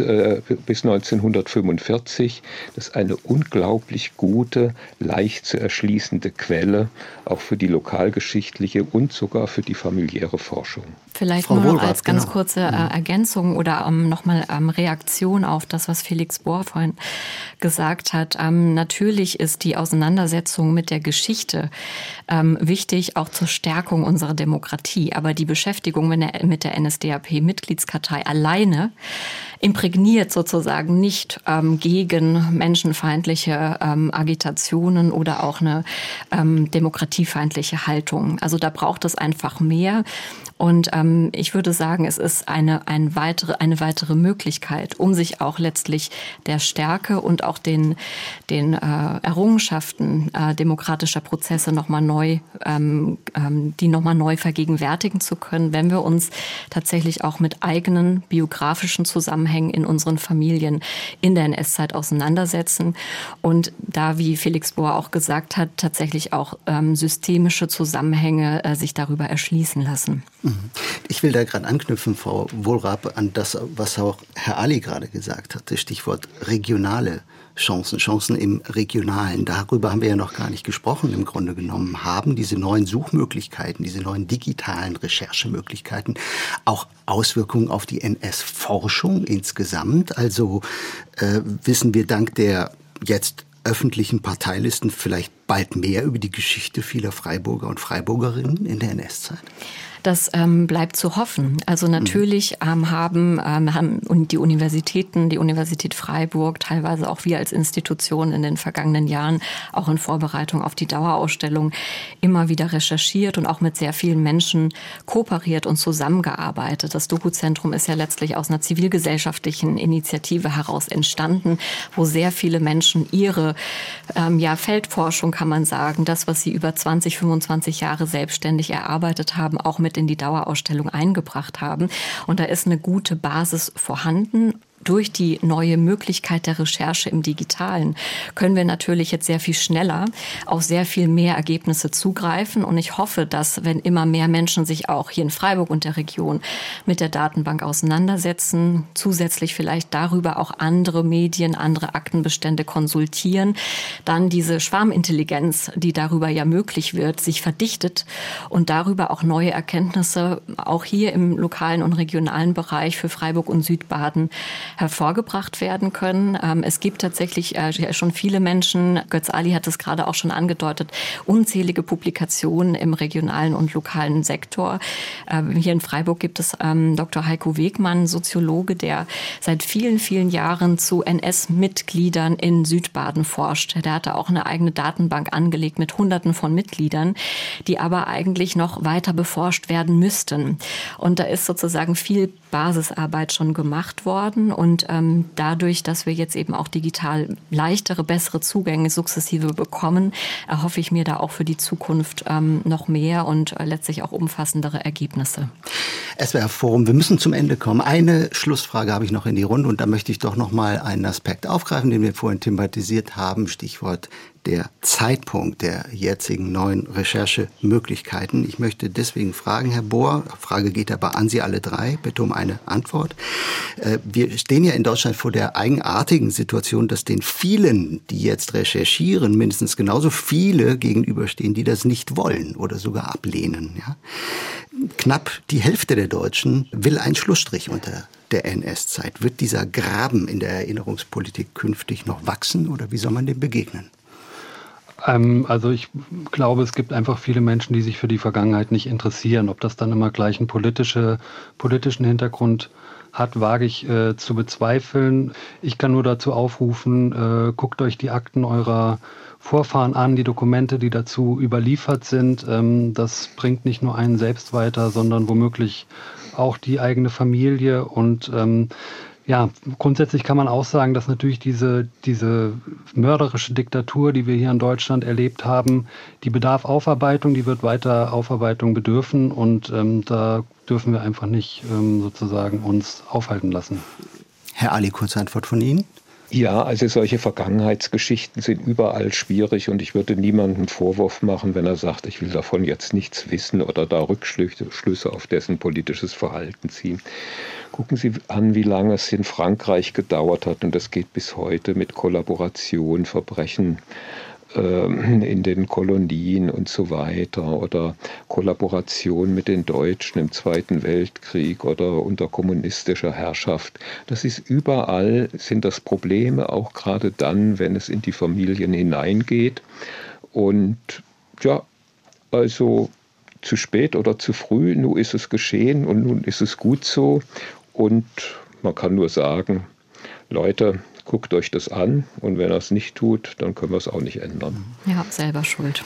1945. Das ist eine unglaublich gute, leicht zu erschließende Quelle, auch für die lokalgeschichtliche und sogar für die familiäre Forschung. Vielleicht nur noch als ganz kurze Ergänzung oder nochmal Reaktion auf das, was Felix Bohr vorhin gesagt hat. Natürlich ist die Auseinandersetzung mit der Geschichte wichtig, auch zur Stärkung unserer Demokratie. Aber die Beschäftigung mit der NSDAP-Mitgliedskartei alleine imprägniert sozusagen nicht gegen menschenfeindliche Agitationen oder auch eine demokratiefeindliche Haltung. Also da braucht es einfach mehr. Und ich würde sagen, es ist eine weitere Möglichkeit, um sich auch letztlich der Stärke und auch den Errungenschaften demokratischer Prozesse nochmal neu vergegenwärtigen zu können, wenn wir uns tatsächlich auch mit eigenen biografischen Zusammenhängen in unseren Familien in der NS-Zeit auseinandersetzen und da, wie Felix Bohr auch gesagt hat, tatsächlich auch systemische Zusammenhänge sich darüber erschließen lassen. Ich will da gerade anknüpfen, Frau Wohlrab, an das, was auch Herr Ali gerade gesagt hat, das Stichwort regionale Chancen im Regionalen. Darüber haben wir ja noch gar nicht gesprochen im Grunde genommen. Haben diese neuen Suchmöglichkeiten, diese neuen digitalen Recherchemöglichkeiten auch Auswirkungen auf die NS-Forschung insgesamt? Also wissen wir dank der jetzt öffentlichen Parteilisten vielleicht bald mehr über die Geschichte vieler Freiburger und Freiburgerinnen in der NS-Zeit? Das bleibt zu hoffen. Also natürlich haben die Universitäten, die Universität Freiburg, teilweise auch wir als Institution in den vergangenen Jahren, auch in Vorbereitung auf die Dauerausstellung, immer wieder recherchiert und auch mit sehr vielen Menschen kooperiert und zusammengearbeitet. Das Doku-Zentrum ist ja letztlich aus einer zivilgesellschaftlichen Initiative heraus entstanden, wo sehr viele Menschen ihre Feldforschung kann man sagen, das, was sie über 20, 25 Jahre selbstständig erarbeitet haben, auch mit in die Dauerausstellung eingebracht haben. Und da ist eine gute Basis vorhanden. Durch die neue Möglichkeit der Recherche im Digitalen können wir natürlich jetzt sehr viel schneller auf sehr viel mehr Ergebnisse zugreifen. Und ich hoffe, dass, wenn immer mehr Menschen sich auch hier in Freiburg und der Region mit der Datenbank auseinandersetzen, zusätzlich vielleicht darüber auch andere Medien, andere Aktenbestände konsultieren, dann diese Schwarmintelligenz, die darüber ja möglich wird, sich verdichtet und darüber auch neue Erkenntnisse auch hier im lokalen und regionalen Bereich für Freiburg und Südbaden hervorgebracht werden können. Es gibt tatsächlich schon viele Menschen, Götz Ali hat es gerade auch schon angedeutet, unzählige Publikationen im regionalen und lokalen Sektor. Hier in Freiburg gibt es Dr. Heiko Wegmann, Soziologe, der seit vielen, vielen Jahren zu NS-Mitgliedern in Südbaden forscht. Der hatte auch eine eigene Datenbank angelegt mit Hunderten von Mitgliedern, die aber eigentlich noch weiter beforscht werden müssten. Und da ist sozusagen viel Basisarbeit schon gemacht worden. Und dadurch, dass wir jetzt eben auch digital leichtere, bessere Zugänge sukzessive bekommen, erhoffe ich mir da auch für die Zukunft noch mehr und letztlich auch umfassendere Ergebnisse. SWR Forum, wir müssen zum Ende kommen. Eine Schlussfrage habe ich noch in die Runde und da möchte ich doch noch mal einen Aspekt aufgreifen, den wir vorhin thematisiert haben, Stichwort der Zeitpunkt der jetzigen neuen Recherchemöglichkeiten. Ich möchte deswegen fragen, Herr Bohr, Frage geht aber an Sie alle drei, bitte um eine Antwort. Wir stehen ja in Deutschland vor der eigenartigen Situation, dass den vielen, die jetzt recherchieren, mindestens genauso viele gegenüberstehen, die das nicht wollen oder sogar ablehnen. Ja? Knapp die Hälfte der Deutschen will einen Schlussstrich unter der NS-Zeit. Wird dieser Graben in der Erinnerungspolitik künftig noch wachsen oder wie soll man dem begegnen? Also ich glaube, es gibt einfach viele Menschen, die sich für die Vergangenheit nicht interessieren. Ob das dann immer gleich einen politischen Hintergrund hat, wage ich zu bezweifeln. Ich kann nur dazu aufrufen, guckt euch die Akten eurer Vorfahren an, die Dokumente, die dazu überliefert sind. Das bringt nicht nur einen selbst weiter, sondern womöglich auch die eigene Familie. Und ja, grundsätzlich kann man auch sagen, dass natürlich diese mörderische Diktatur, die wir hier in Deutschland erlebt haben, die bedarf Aufarbeitung, die wird weiter Aufarbeitung bedürfen und da dürfen wir einfach nicht sozusagen uns aufhalten lassen. Herr Ali, kurze Antwort von Ihnen. Ja, also solche Vergangenheitsgeschichten sind überall schwierig und ich würde niemandem einen Vorwurf machen, wenn er sagt, ich will davon jetzt nichts wissen oder da Rückschlüsse auf dessen politisches Verhalten ziehen. Gucken Sie an, wie lange es in Frankreich gedauert hat und das geht bis heute mit Kollaboration, Verbrechen in den Kolonien und so weiter oder Kollaboration mit den Deutschen im Zweiten Weltkrieg oder unter kommunistischer Herrschaft. Das ist überall, sind das Probleme, auch gerade dann, wenn es in die Familien hineingeht. Und ja, also zu spät oder zu früh, nun ist es geschehen und nun ist es gut so. Und man kann nur sagen, Leute, guckt euch das an und wenn er es nicht tut, dann können wir es auch nicht ändern. Ja, selber schuld.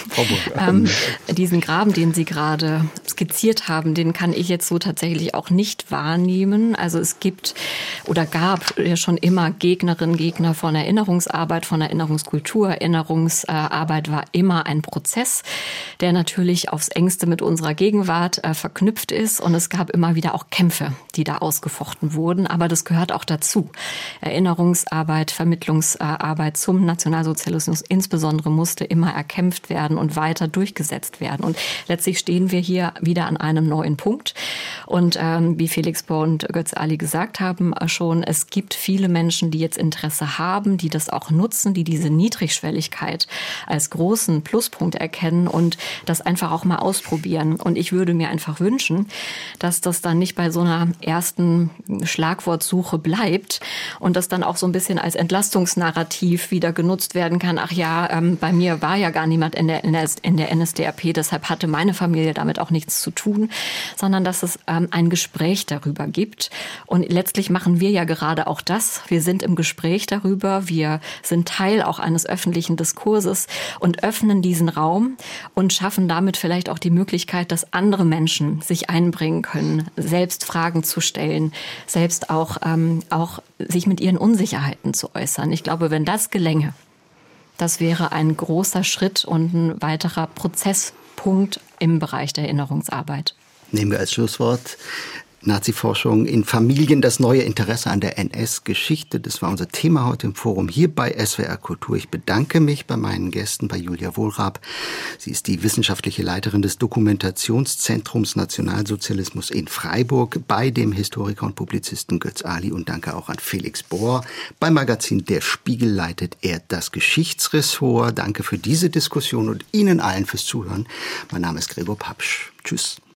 Diesen Graben, den Sie gerade skizziert haben, den kann ich jetzt so tatsächlich auch nicht wahrnehmen. Also es gibt oder gab ja schon immer Gegnerinnen, Gegner von Erinnerungsarbeit, von Erinnerungskultur. Erinnerungsarbeit war immer ein Prozess, der natürlich aufs Engste mit unserer Gegenwart verknüpft ist. Und es gab immer wieder auch Kämpfe, die da ausgefochten wurden. Aber das gehört auch dazu. Erinnerungsarbeit, Vermittlungsarbeit zum Nationalsozialismus insbesondere musste immer erkämpft werden und weiter durchgesetzt werden. Und letztlich stehen wir hier wieder an einem neuen Punkt. Und wie Felix Bohr und Götz Ali gesagt haben schon, es gibt viele Menschen, die jetzt Interesse haben, die das auch nutzen, die diese Niedrigschwelligkeit als großen Pluspunkt erkennen und das einfach auch mal ausprobieren. Und ich würde mir einfach wünschen, dass das dann nicht bei so einer ersten Schlagwortsuche bleibt und das dann auch so ein bisschen als Entlastungsnarrativ wieder genutzt werden kann. Ach ja, bei mir war ja gar niemand in der NSDAP, deshalb hatte meine Familie damit auch nichts zu tun, sondern dass es ein Gespräch darüber gibt. Und letztlich machen wir ja gerade auch das. Wir sind im Gespräch darüber, wir sind Teil auch eines öffentlichen Diskurses und öffnen diesen Raum und schaffen damit vielleicht auch die Möglichkeit, dass andere Menschen sich einbringen können, selbst Fragen zu stellen, selbst auch sich mit ihren Unsicherheiten zu äußern. Ich glaube, wenn das gelänge, Das wäre ein großer Schritt und ein weiterer Prozesspunkt im Bereich der Erinnerungsarbeit. Nehmen wir als Schlusswort Nazi-Forschung in Familien, das neue Interesse an der NS-Geschichte. Das war unser Thema heute im Forum hier bei SWR Kultur. Ich bedanke mich bei meinen Gästen, bei Julia Wohlrab. Sie ist die wissenschaftliche Leiterin des Dokumentationszentrums Nationalsozialismus in Freiburg, bei dem Historiker und Publizisten Götz Ali, und danke auch an Felix Bohr. Beim Magazin Der Spiegel leitet er das Geschichtsressort. Danke für diese Diskussion und Ihnen allen fürs Zuhören. Mein Name ist Gregor Papsch. Tschüss.